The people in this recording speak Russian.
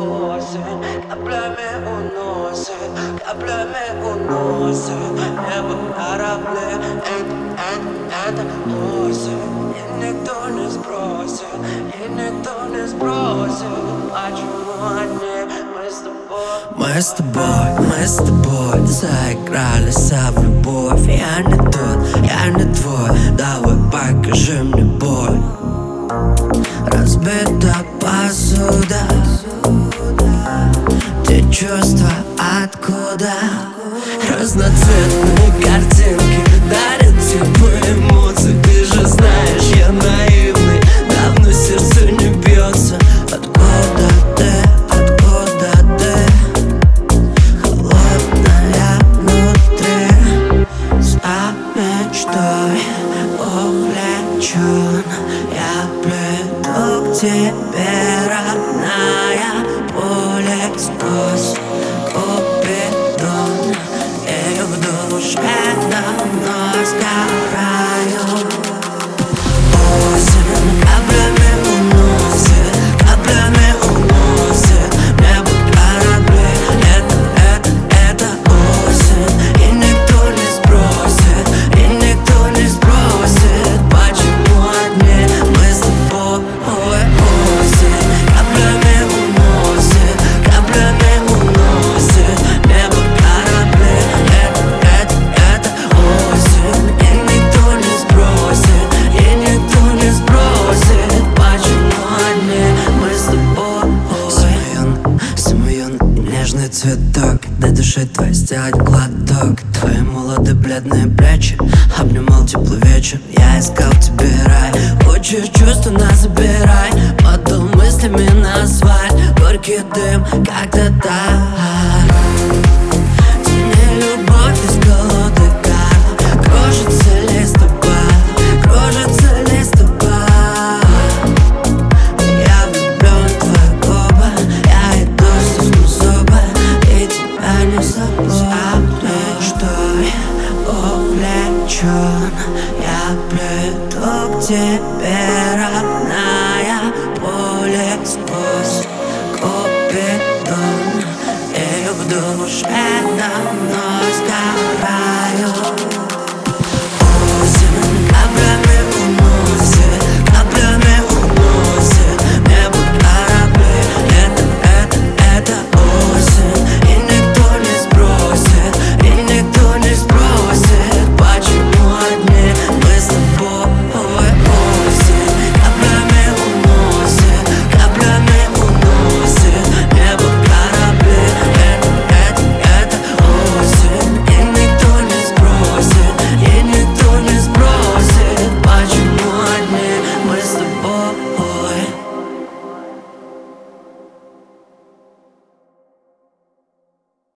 осень, каплями уносит небо корабли. Это осень, и никто не спросит, почему одни мы с тобой. Мы с тобой заигрались в любовь. Я не тот, я не твой, давай покажи мне боль. Разбита посуда, те чувства откуда? Разноцветные картинки дарят теплые эмоции. Ты же знаешь, я наивный, давно сердце не бьется. Откуда ты, холодная внутри, за мечтой увлечен. Я приду к тебе, родная, пуля сквозь купидон. И в душе давно сгораю. Осень каплями уносит небо корабли. Это осень, и никто не спросит, почему одни мы с тобой. Осень каплями уносит небо корабли. Это осень, и никто не спросит, почему одни мы с тобой. Самоюн, нежный цветок, дай душе твоей сделать глоток. Твои молодые бледные плечи обнимал теплый вечер. Я искал тебе рай, хочешь чувства нас забирай. Потом мыслями назвать горький дым, как-то так. Тяни любовь из колоды карт, кружится лист тобой. Я влюблен в твои губы, я иду стиснув зубы, и тебя не забуду. Мечтой увлечен, я приду к тебе, родная, пуля сквозь купидон. И в душе давно